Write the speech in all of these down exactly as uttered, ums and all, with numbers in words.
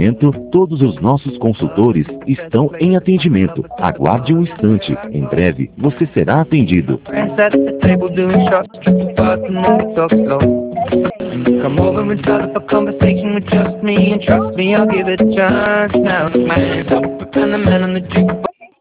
momento, todos os nossos consultores estão em atendimento. Aguarde um instante. Em breve, você será atendido. Come over and start up a conversation with just me, and trust me, I'll give it a chance. Now it's my hands up, and the man on the jukebox.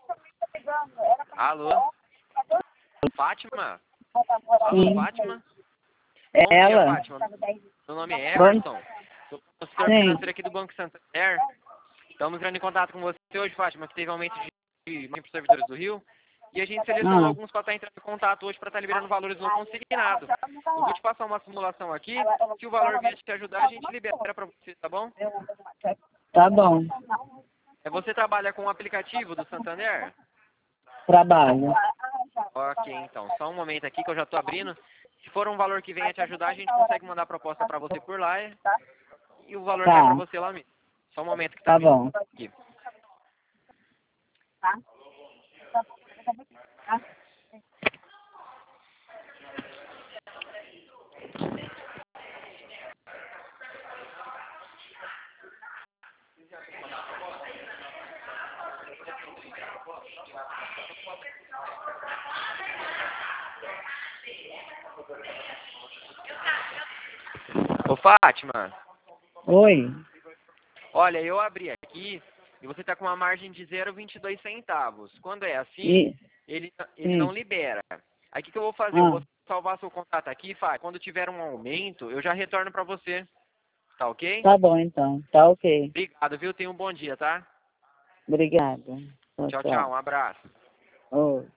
Alô? Fátima? Alô, Sim. Fátima? É Bom dia, ela? Fátima. Meu nome é Everton. Sou consultor Sim. financeiro aqui do Banco Santander. Estamos entrando em contato com você hoje, Fátima, que teve aumento de de servidores do Rio. E a gente selecionou Ah. alguns para estar entrando em contato hoje para estar liberando valores no consignado. Eu vou te passar uma simulação aqui. Se o valor vier te ajudar, a gente libera para você, tá bom? Tá bom. É, você trabalha com o aplicativo do Santander? Trabalho. Ok, então. Só um momento aqui que eu já estou abrindo. Se for um valor que venha te ajudar, a gente consegue mandar a proposta para você por lá e, e o valor Tá. vai para você lá mesmo. Só um momento que tá Tá abrindo bom. aqui. Ô, Fátima, Oi. olha, eu abri aqui e você está com uma margem de zero vírgula vinte e dois centavos. Quando é assim, E... ele, ele Sim. não libera. Aí o que, que eu vou fazer? Eu Ah. vou salvar seu contato aqui, Fátima. Quando tiver um aumento, eu já retorno para você. Tá ok? Tá bom, então. Tá ok. Obrigado, viu? Tenha um bom dia, tá? Obrigada. Tchau, tchau. Um abraço. Oi.